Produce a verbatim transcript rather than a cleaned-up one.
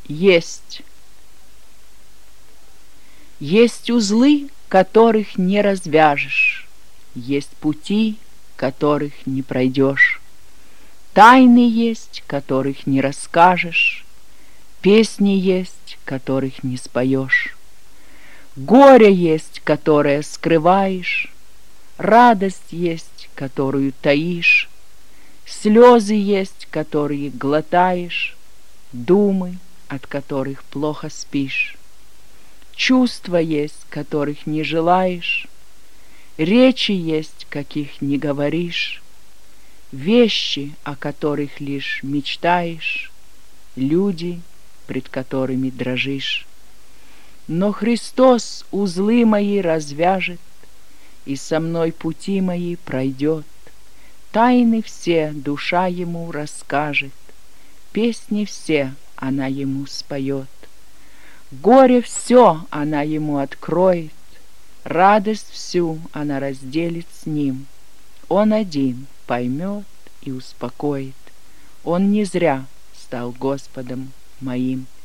Есть. Есть узлы, которых не развяжешь, есть пути, которых не пройдешь, тайны есть, которых не расскажешь, песни есть, которых не споешь, горе есть, которое скрываешь, радость есть, которую таишь, слезы есть, которые глотаешь, думы, от которых плохо спишь, чувства есть, которых не желаешь, речи есть, каких не говоришь, вещи, о которых лишь мечтаешь, люди, пред которыми дрожишь. Но Христос узлы мои развяжет и со мной пути мои пройдет. Тайны все душа ему расскажет, песни все она ему споет. Горе все она ему откроет, радость всю она разделит с ним. Он один поймет и успокоит, он не зря стал Господом моим.